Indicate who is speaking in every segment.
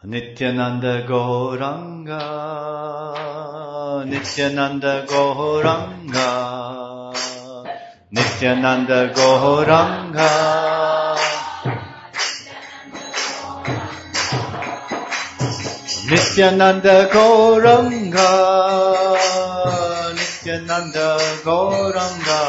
Speaker 1: Nityananda Gauranga, Nityananda Gauranga, Nityananda Gauranga, Nityananda Gauranga, Nityananda Gauranga.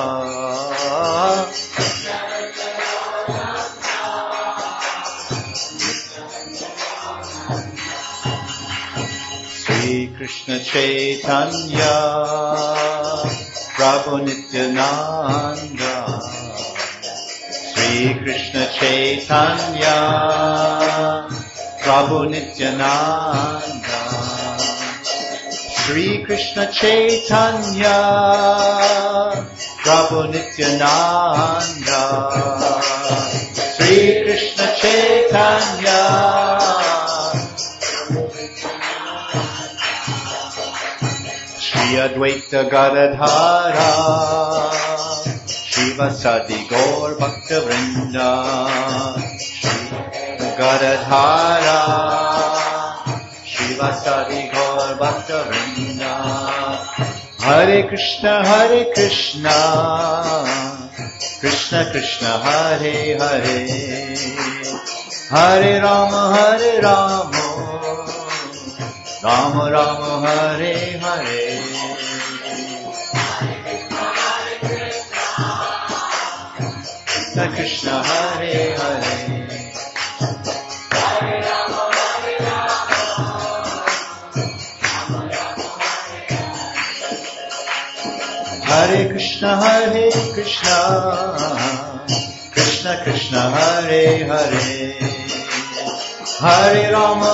Speaker 1: Sri Krishna Chaitanya, Prabhu Nityananda. Sri Krishna Chaitanya, Prabhu Nityananda. Sri Krishna Chaitanya, Prabhu Nityananda. Sri Krishna Chaitanya, Shri Advaita Gadadhara, Shivasati Gaur Bhakta Vrinda, Shri Gadadhara, Shivasati Gaur Bhakta Vrinda. Hare Krishna, Krishna Krishna, Hare Hare, Hare Rama, Rama Rama, Hare Hare. Krishna Krishna, Hare Hare, Hare Krishna, Krishna Krishna, Hare Hare, Hare Rama,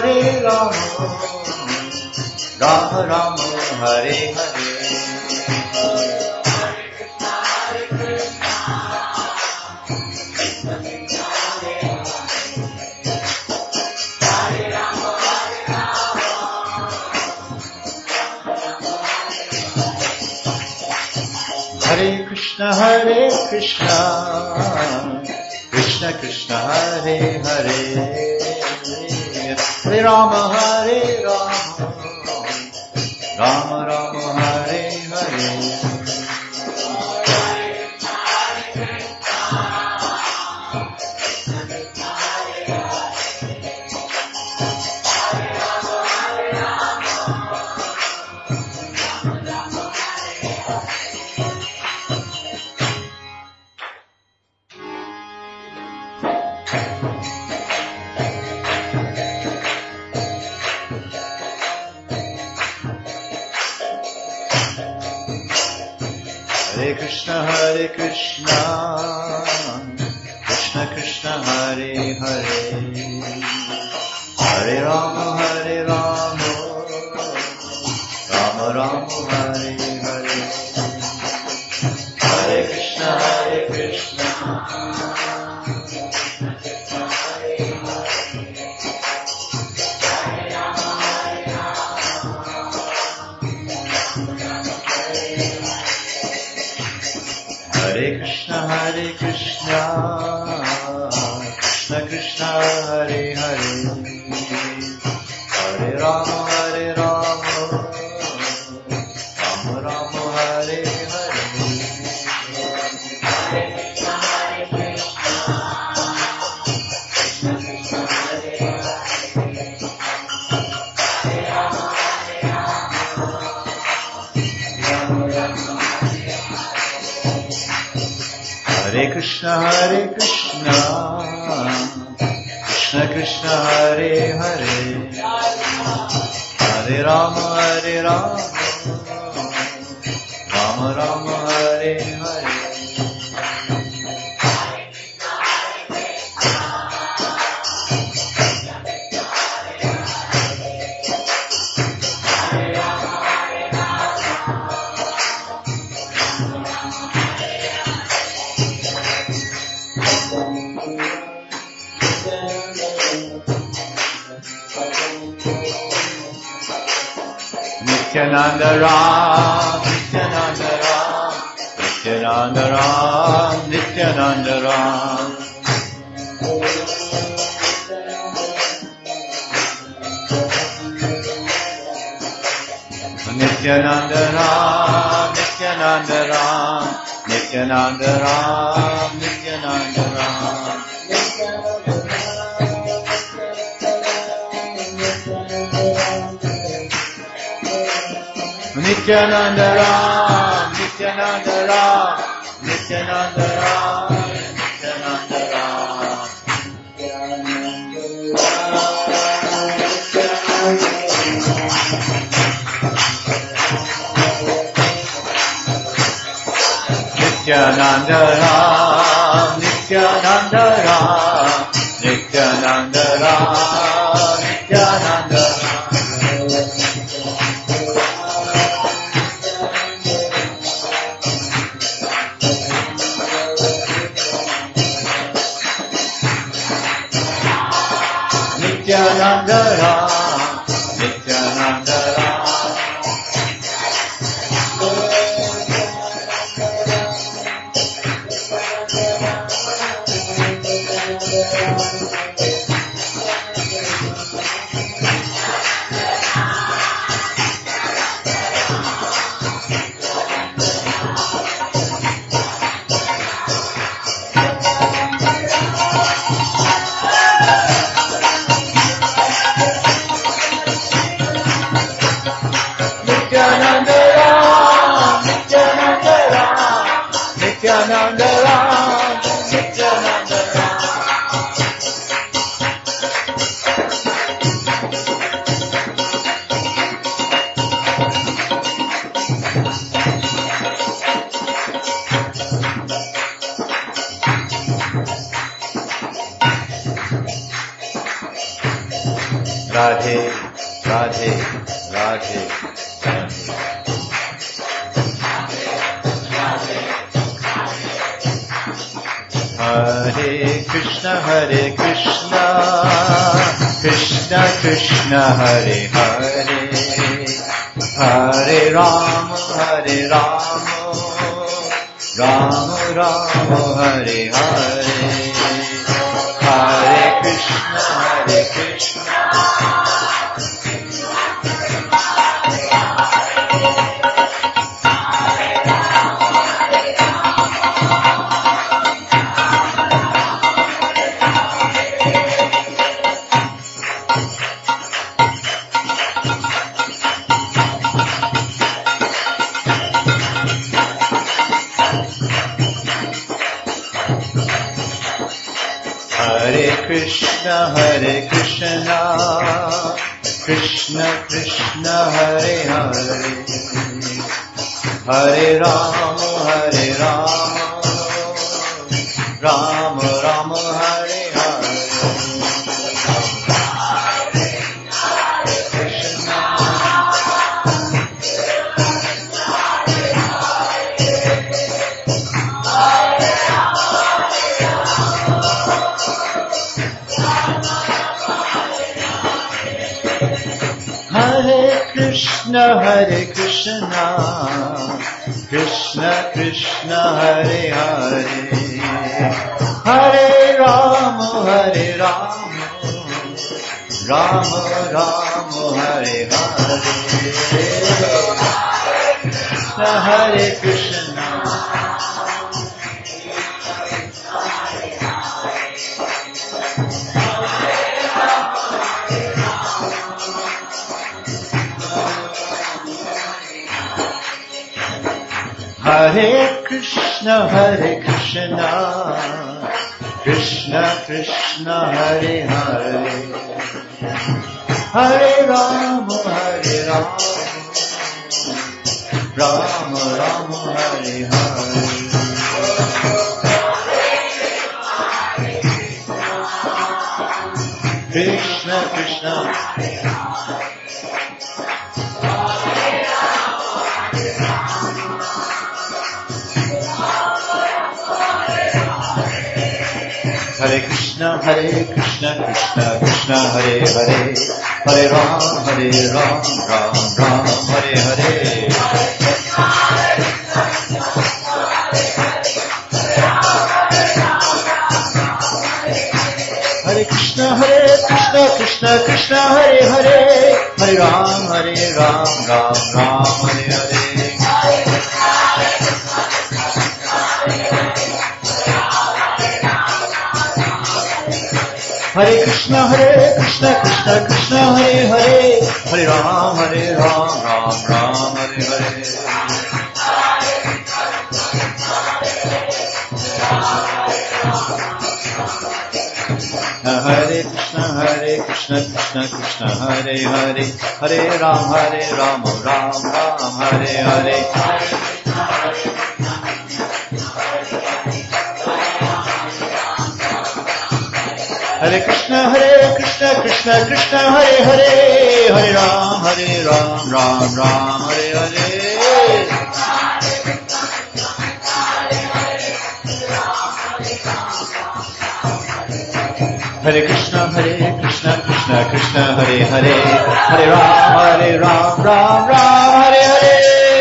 Speaker 1: Rama Rama, Hare Hare. Hare Krishna, Krishna Krishna, Hare Hare, Hare Rama, Rama Rama, Hare Hare. Hare Krishna, Krishna Krishna, Hare Hare, Hare Rama, Rama Rama, Hare Hare. Hare Krishna, Krishna Krishna, Krishna Hare Hare, Hare Rama, Rama Rama, Hare Hare. Hare Krishna, Krishna Krishna, Hare Hare, Hare Rama, Rama Rama, Hare Hare. Nityananda Ram, Nityananda Ram, Nityananda Ram. Nityananda Ram, Nityananda Ram, Nityananda Ram, Nityananda Ram. Nityananda Ram, Nityananda Ram, Nityananda Ram, Nityananda Ram. Nityananda Ram, Nityananda Ram, Nityananda Ram, Nityananda Ram. Nityananda Ram, Nityananda Ram. Nityananda Ram, Nityananda Ram, Nityananda Ram, Nityananda Ram. Radhe, Radhe, Radhe, Radhe. Hare Krishna, Krishna Krishna, Hare Hare, Hare Rama, Rama Rama, Hare Hare, Hare Krishna, Krishna. Hare Krishna, Krishna Krishna, Hare Hare, Hare Rama, Rama Rama, Hare Hare. Hare Krishna, Krishna Krishna, Hare Hare, Hare Rama, Rama Rama, Hare Hare, Hare Krishna. Hare Krishna, Krishna Krishna, Hare Hare, Hare Rama, Rama Rama, Hare Hare. Krishna Krishna. Hare Krishna, Krishna Krishna, Hare Hare, Hare Ram, Ram Ram, Hare Hare. Hare Krishna, Krishna Krishna Krishna Hare Hare Hare Ram Ram Ram Hare Hare Hare Krishna Krishna Krishna Hare Hare Hare Ram Ram Hare Hare Hare Krishna Krishna Krishna Hare Hare Hare Ram Ram Hare Hare Hare Krishna Krishna Krishna Hare Hare Hare Ram Ram Hare Hare Hare Krishna Krishna Krishna Hare Hare Hare Ram Ram Hare Hare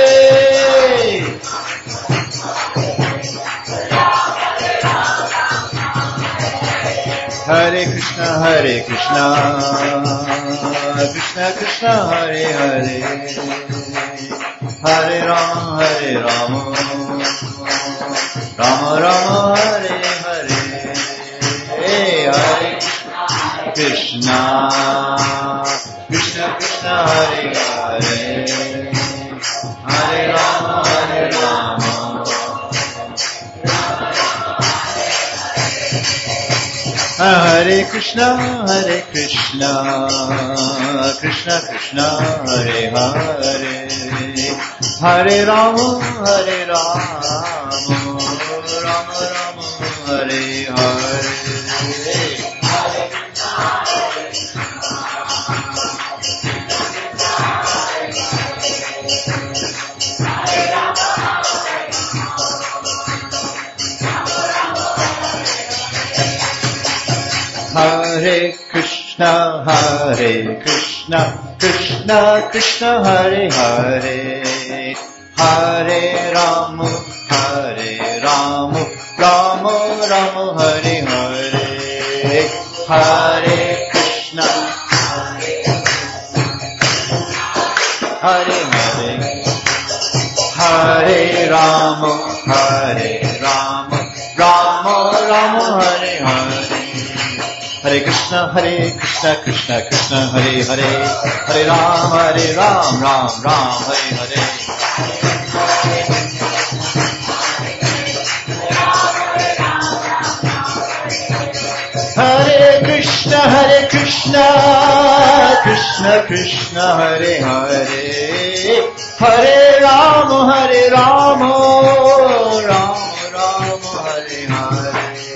Speaker 1: Hare Krishna Krishna Krishna Hare Hare Hare Ram Ram Hare Hare Hare Krishna Krishna Hare Hare Hare Ram Hare Krishna Krishna Krishna Hare Hare Hare Ram Ram Hare Hare Hare Krishna Krishna Krishna Hare Hare Hare Ram Ram Hare Hare Hare Krishna Hare Ram Ram Hare Hare Hare Krishna Krishna Hare Hare Hare Ram Ram Hare Hare Hare Krishna Krishna Hare Hare Hare Ram Ram Hare Hare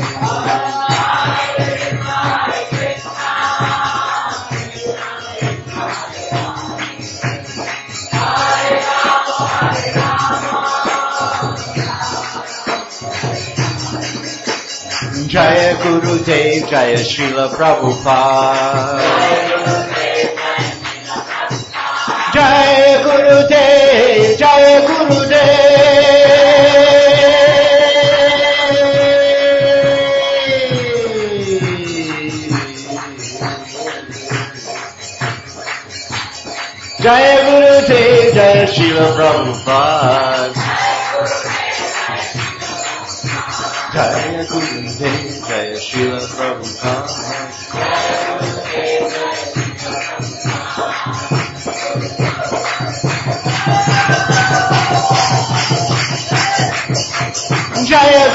Speaker 1: Jaya Gurudev, Jaya Srila Prabhupada. Jaya Gurudev, Jaya Gurudev. Jaya Gurudev, Jaya Srila Prabhupada. Jaya Gurudev, Jaya Srila Prabhupada. Jaya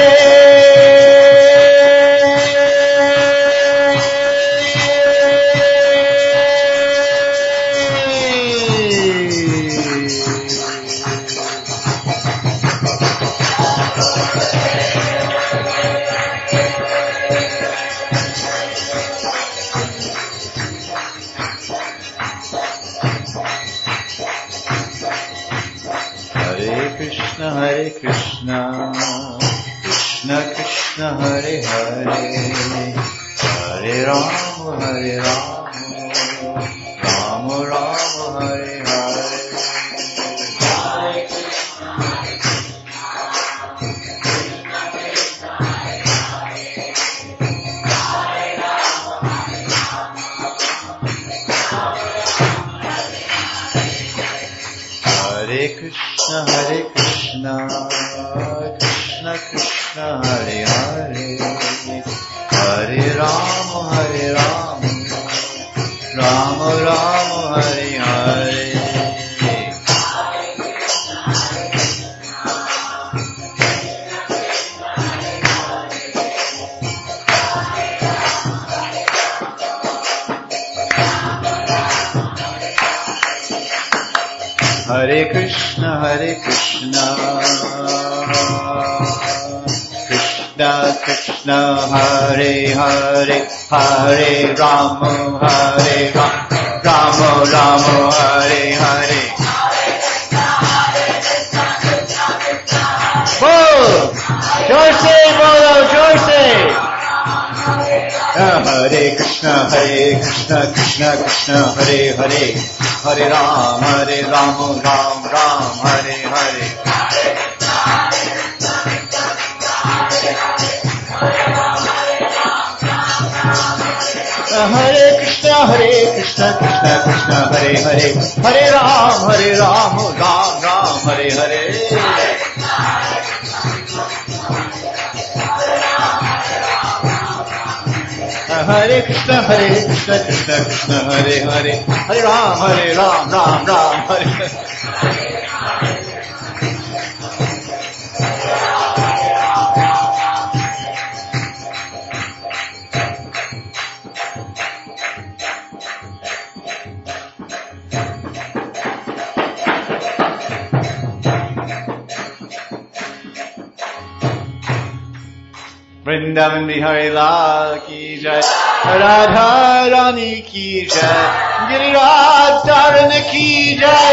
Speaker 1: Hare Krishna, Krishna Krishna Hare Hare, Hare Ram Ram Hare Hare. Krishna, Krishna Krishna, Hare Hare, Hare Rama, Rama Rama, Hare Hare. Hare Krishna, Krishna Krishna, Hare Hare, Hare Rama, Rama Rama, Hare Hare. Bol! Joyce, bolo, Joyce! Hare Krishna, Krishna Krishna, Hare Hare, Hare Rama, Ram Ram, Hare Hare. Hare Krishna, Krishna Krishna, Hare Hare, Hare Ram, Ram Ram, Hare Hare. Hare Krishna, Krishna, Hare Hare, Hare Ram, Ram Ram, Hare Hare. Vrindavan Bihari Lal ki jai, Radha Rani ki jai, Giriraj Dharana ki jai.